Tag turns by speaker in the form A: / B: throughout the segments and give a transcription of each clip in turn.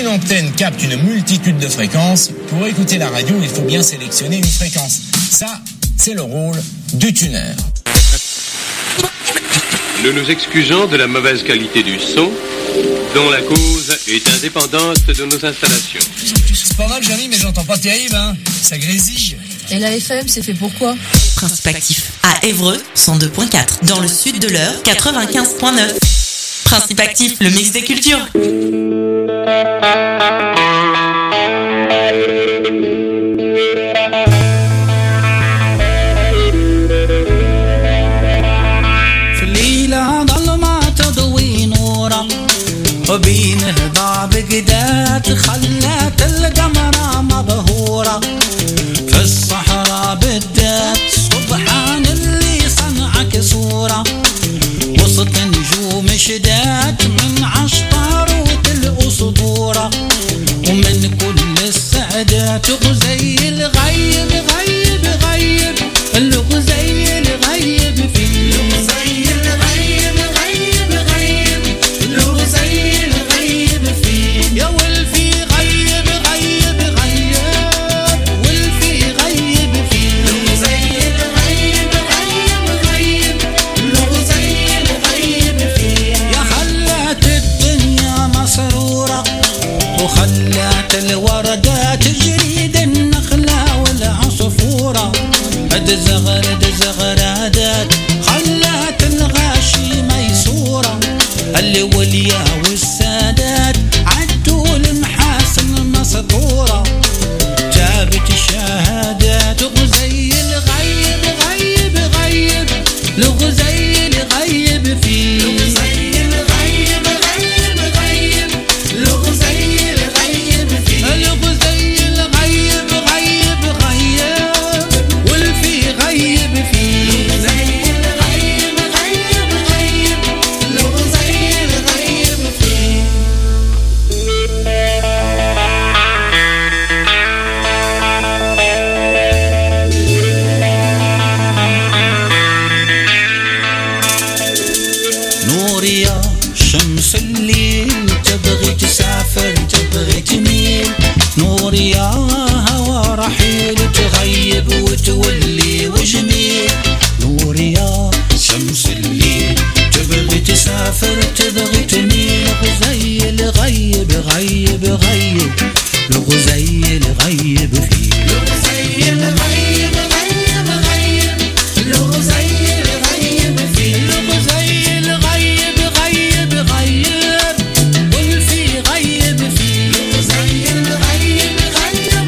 A: une antenne capte une multitude de fréquences, pour écouter la radio, il faut bien sélectionner une fréquence. Ça, c'est le rôle du tuneur.
B: Nous nous excusons de la mauvaise qualité du son, dont la cause est indépendante de nos installations.
A: C'est pas mal, Jérémy, mais j'entends pas terrible, hein. Ça grésille.
C: Et la FM, c'est fait pour quoi?
D: Principe actif. À Évreux, 102.4. Dans le sud de l'Eure, 95.9. Principe actif, le mix des cultures.
E: وبين هضاب قدات خلات القمرة مبهورة في الصحراء بدات سبحان اللي صنعك صورة وسط نجوم شدات من عشطاروت الأسطورة ومن كل السعدات غزي الغيب غيب غيب الغزي الغيب فيه الغزي الغيب غيب غيب الغزي يا والفي غيب غيب غيب والفي غيب فيه الغزي الغيب غيب غيب الغزي الغيب فيه يا خلات الدنيا مسرورة وخلات الوردات تجريد النخلة والعصفورة اد زغرادات خلات الغاشي ميسورة اللي وليا والسادات عدوا المحاسن مسطورة جابت الشهادات غزي الغيب غيب غيب الغزي الغيب فيه الغزي الغيب غيب غيب الغزي الغيب فيه الغزي الغيب غيب غيب والفي غيب فيه الغزي الغيب غيب غيب الغزي الغيب فيه نور يا شمس الليل تبغي تسافر تبغي تميل نور يا هوا رحيل تغيب وتولي وجميل نور يا شمس الليل تبغي تسافر تبغي تميل غزي الغيب غيب غيب الغزي الغيب فيه الغزي الغيب غيب غيب الغزي الغيب فيه الغزي الغيب غيب غيب والفي غيب فيه الغزي الغيب غيب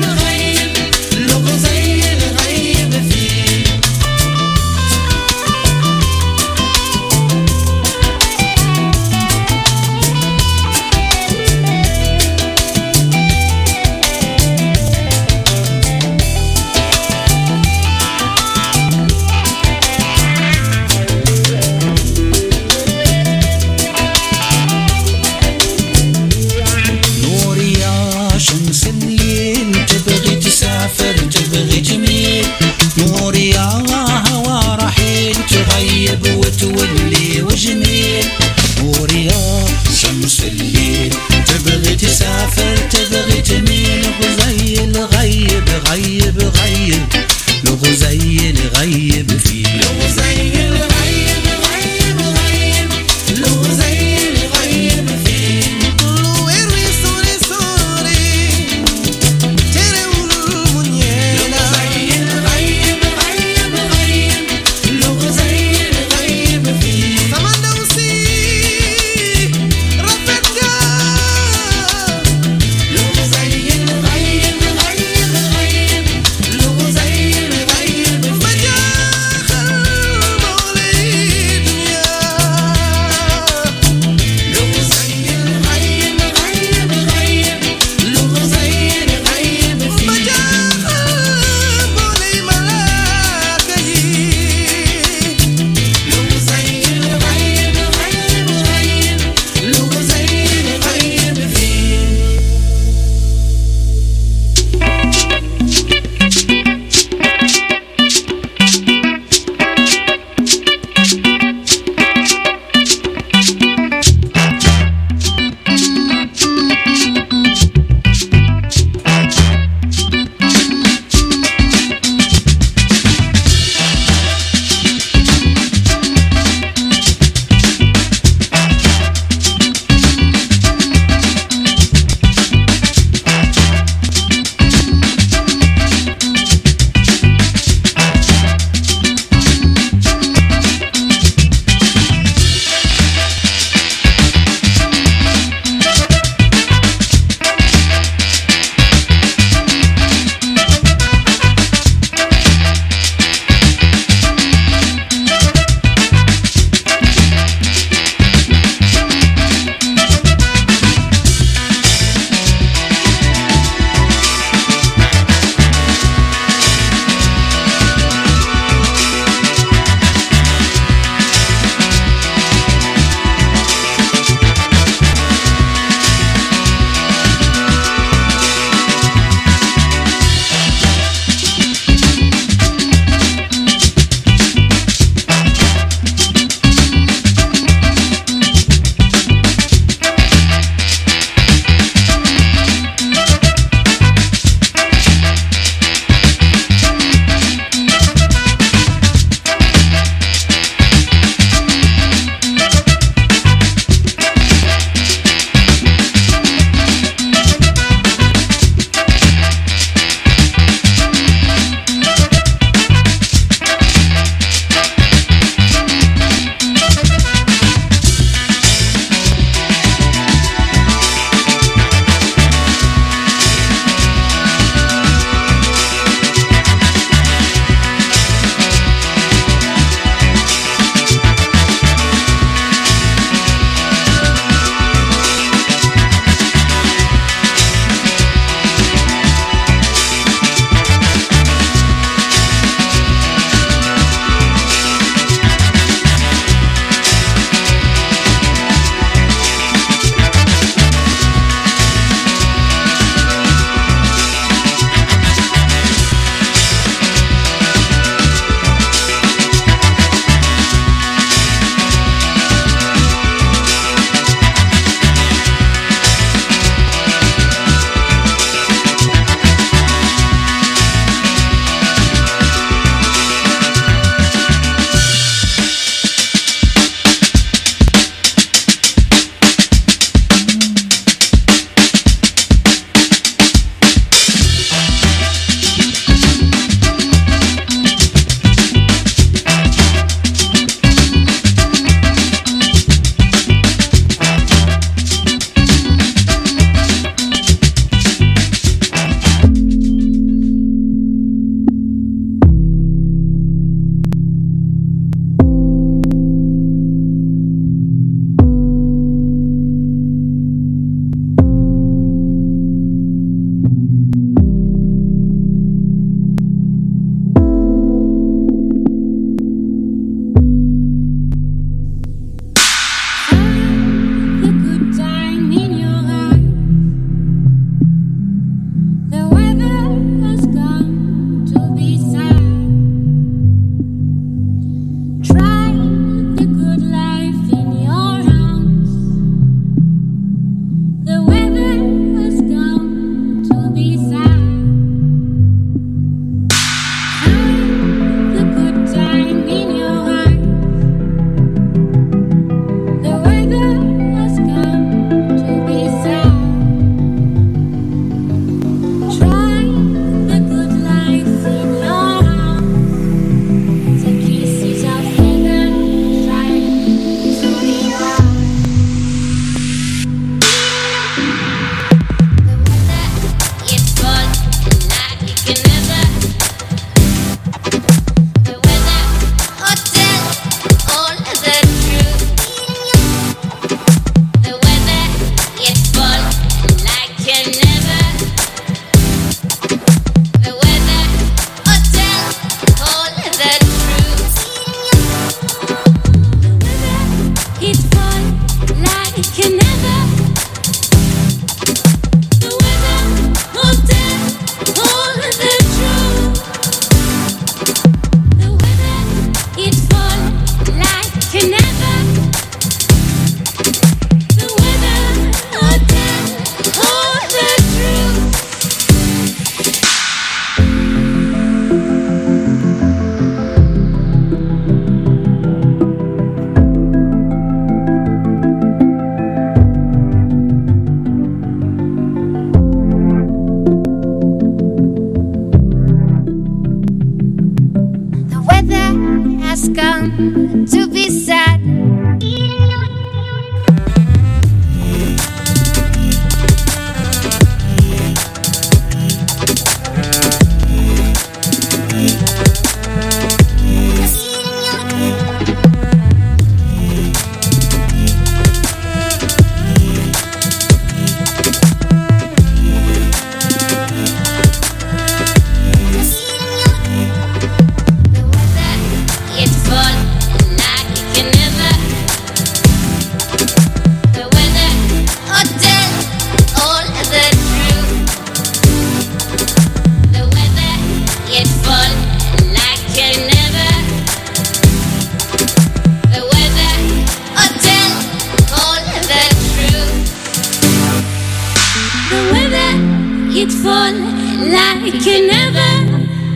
F: can never.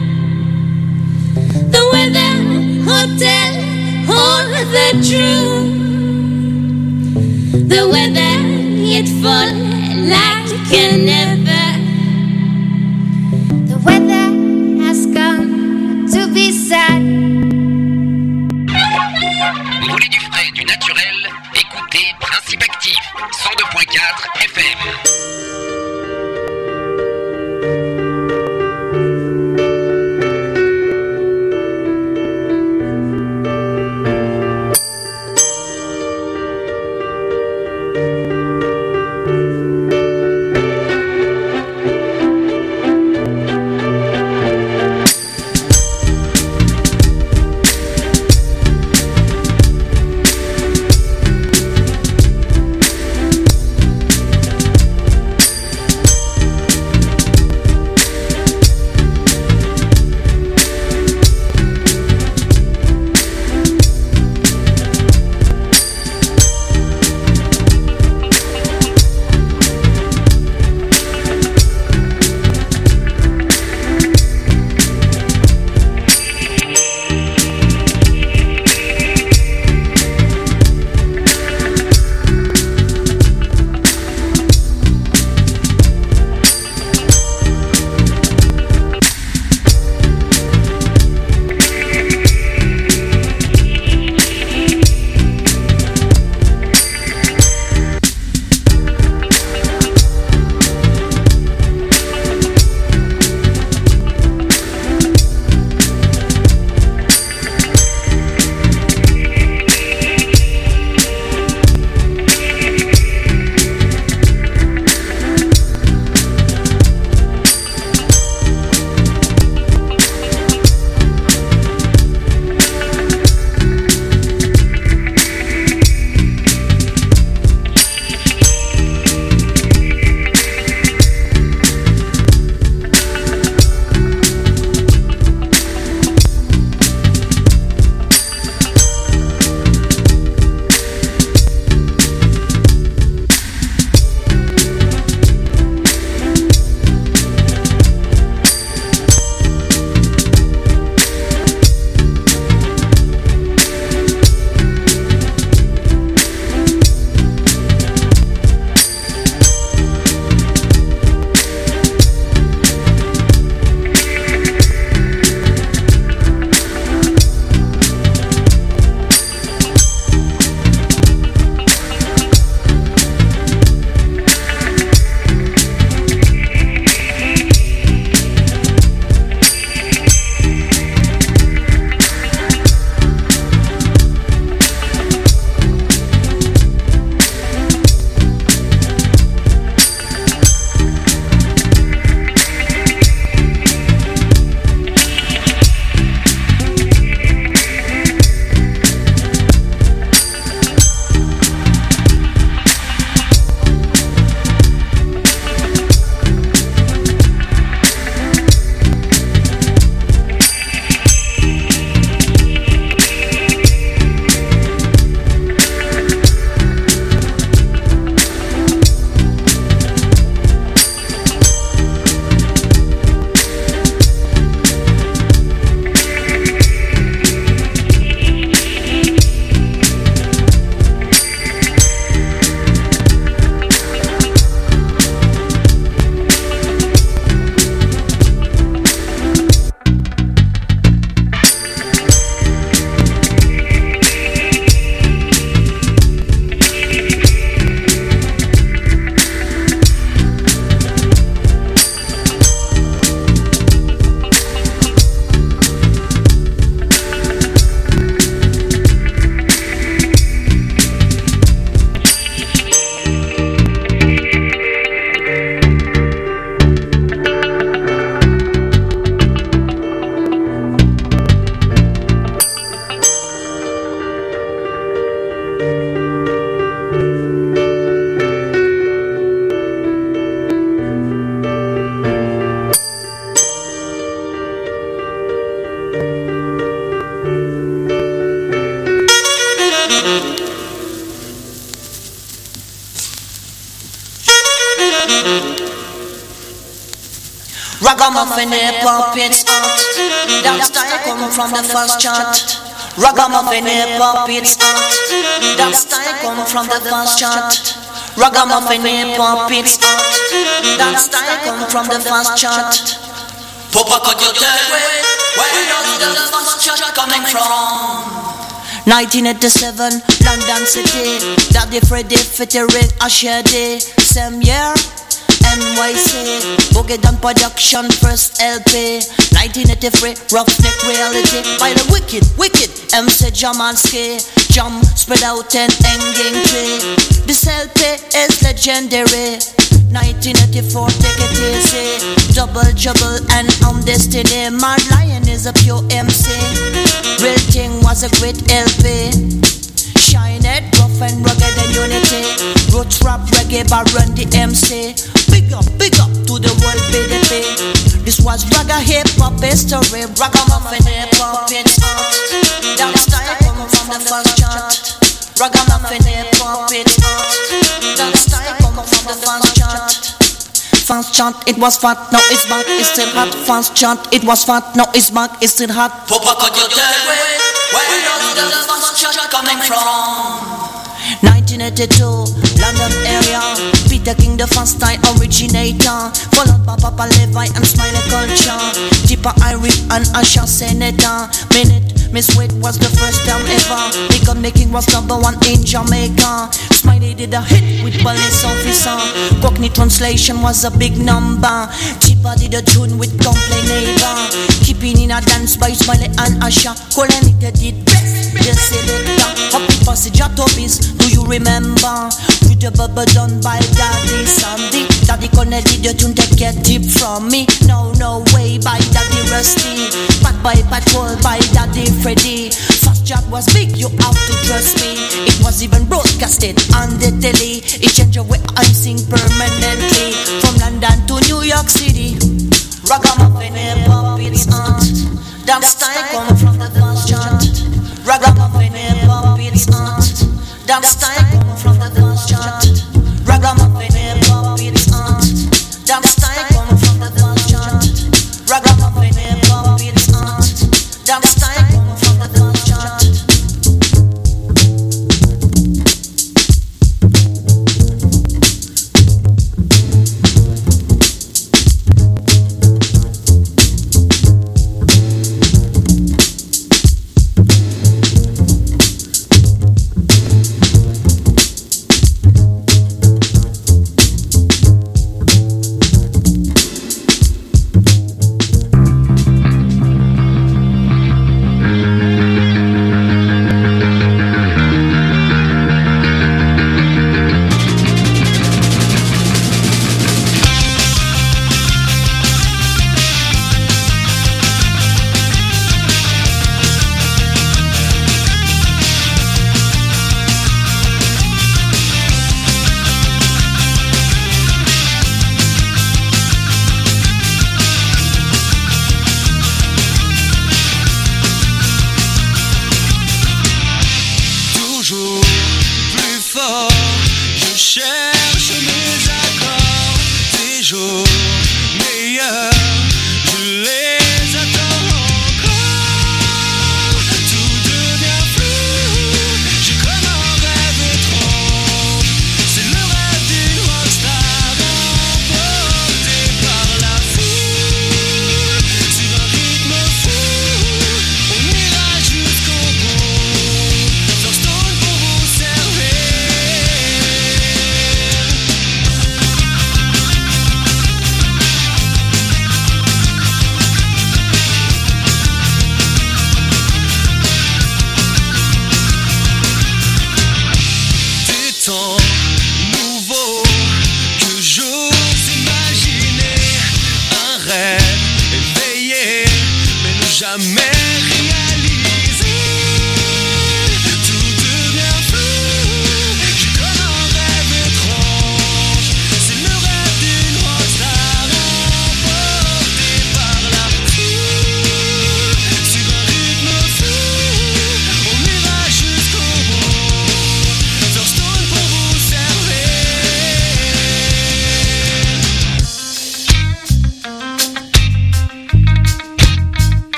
F: The weather, hotel, all the true. The weather, it fall like can never. The weather has come to be sad.
G: Vous voulez du frais, du naturel? Écoutez Principe Actif, 102.4 FM.
H: Ragamuffin hip-hop, it's hot. That style come from the first chart. Ragamuffin hip-hop, it's hot. That style come from the first chart. Ragamuffin hip-hop, it's hot. That style come from the first chart. Papa, could you tell me where does the first chart coming from? 1987, London City. Daddy Freddy featuring Asher Day. Same year, NYC, Boogie Down Production, first LP. 1983, Roughneck Reality by the wicked MC Jamansky. Jump spread out and hanging tree. This LP is legendary. 1984, take it easy. Double Trouble and Destiny. Mad Lion is a pure MC. Real Thing was a great LP. Shine it, rough and rugged and unity. Roots rap reggae by Run the MC. Big up to the world BDP. This was ragga hip hop history. Ragamuffin hip hop, it's hot. That style come from the first chart. Ragamuffin hip hop, it's hot. That style come from the first chart. First chant, it was fat, now it's back, it's still hot. First chant, it was fat, now it's back, it's still hot. Papa, could you tell me where does the first chant coming from? 1982, London area. Peter King, the first time originator. Followed by Papa Levi and Smiley Culture. Tipper Irie and Asher Senator. Miss Wade was the first time ever. Bacon making was #1 in Jamaica. Smiley did a hit with Police Officer. Cockney translation was a big number. Tipper did a tune with Complain Neighbor. Keeping in a dance by Smiley and Asher. Colanita did best. The selector. Happy Passage at Tobies. Do you remember? With the bubble done by Daddy Sandy. Daddy Connell did the tune that get tip from me. No way by Daddy Rusty. Pat by Patrol by Daddy Freddy. First chat was big, you have to trust me. It was even broadcasted on the telly. It changed the way I sing permanently. From London to New York City. Ragamuffin hip-hop, it's hot. That style come from the first chart. Ragamuffin hip-hop, it's hot. That style come from the first chart. Ragamuffin hip-hop, it's hot. That style come from the first chart. Ragamuffin hip-hop, it's hot. That style come from the first chart.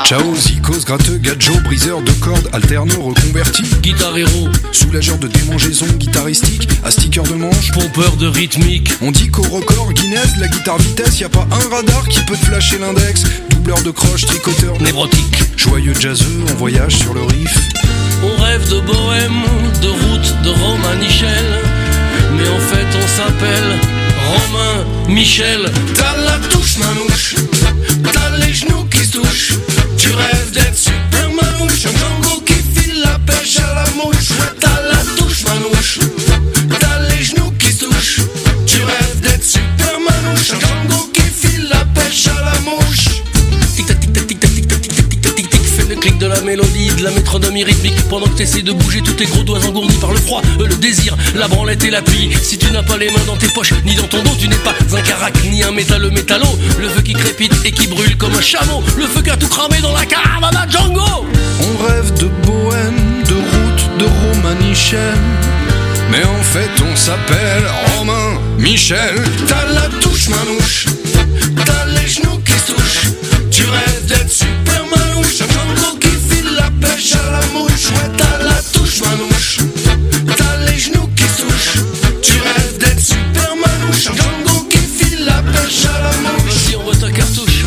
I: Ciao, zikos, gratteux, gadjo, briseur de cordes, alterneur reconverti,
J: guitare héros,
I: soulageur de démangeaisons guitaristique, à sticker de manche,
J: pompeur de rythmique.
I: On dit qu'au record Guinness, la guitare vitesse, y a pas un radar qui peut te flasher l'index. Doubleur de croche, tricoteur
J: névrotique,
I: joyeux jazzeux, on voyage sur le riff.
J: On rêve de bohème, de route, de Romanichel, mais en fait on s'appelle Romain Michel.
K: T'as la touche manouche, t'as les genoux qui se touchent. Tu rêves d'être super manouche, un Django qui file la pêche à la mouche. Ouais, t'as la touche manouche, t'as les genoux qui se touchent. Tu rêves d'être super manouche, un Django qui file la pêche à la mouche.
J: Tic-tac, tic-tac, tic-tac, tic-tac, tic-tac, tic-tac, tic-tac. Fais le clic de la mélodie, de la métronomie rythmique. Pendant que t'essaies de bouger tous tes gros doigts engourdis par le froid, le désir, la branlette et l'appui. Si tu n'as pas les mains dans tes poches, ni dans ton dos, tu n'es pas un carac, ni un métalleux métallo. Le feu qui crépite et qui brûle comme un chameau. Le feu qui a tout cramé dans la caravane à Django.
I: On rêve de bohème, de route, de Romanichel, mais en fait on s'appelle Romain Michel.
K: T'as la touche manouche, t'as les genoux qui se touchent. Tu rêves d'être super manouche, un Django qui file la pêche à la mouche. Ouais, t'as la touche manouche, t'as les genoux qui se touchent. Tu rêves d'être super manouche, un Django qui file la pêche à la mouche.
J: Si on voit ta cartouche.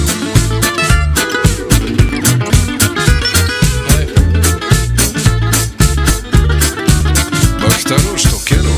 J: Ouais.
I: Bastano, je te quiero.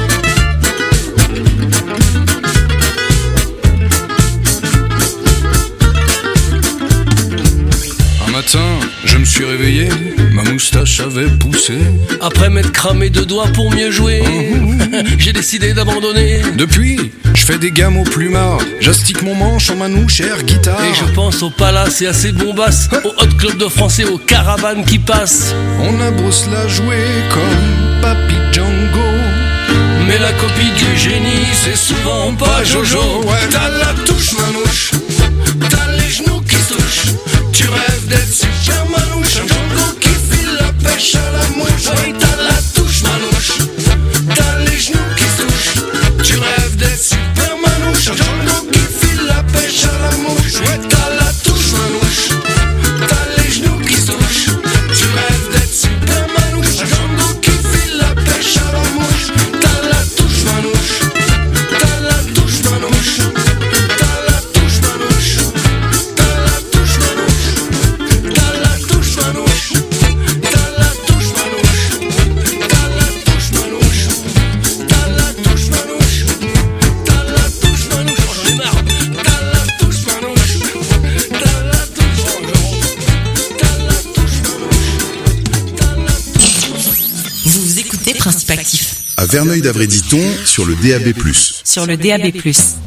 I: Un matin, je me suis réveillé, ma moustache avait poussé.
J: Après m'être cramé deux doigts pour mieux jouer, j'ai décidé d'abandonner.
I: Depuis, je fais des gammes au plumard, j'astique mon manche en manouche air guitare.
J: Et je pense au palace et à ses bombasses, au hot club de français, aux caravanes qui passent.
I: On a beau se la jouer comme Papy Django,
J: mais la copie du génie, c'est souvent pas Jojo.
K: Ouais, t'as la touche manouche, t'as les genoux qui se touchent. Tu rêves d'être super manouche, un Django qui file la pêche à la mouche. Ouais, t'as la touche manouche, t'as les genoux qui se touchent. Tu rêves d'être super manouche, un Django qui file la pêche à la mouche. Ouais, t'as la touche manouche, t'as les genoux qui se touchent. Tu rêves d'être super manouche, un Django qui file la pêche à la mouche. T'as la touche manouche, t'as la touche manouche, t'as la touche manouche, t'as la touche manouche, t'as la touche manouche, t'as la touche manouche, t'as la touche manouche, t'as la touche manouche, t'as la touche manouche. Oh, j'en ai marre. T'as la touche manouche, t'as la touche manouche, t'as la touche manouche, t'as la touche.
D: Vous écoutez Principe Actif
L: à Verneuil-d'Avray-Diton sur le DAB+.
D: sur le DAB+.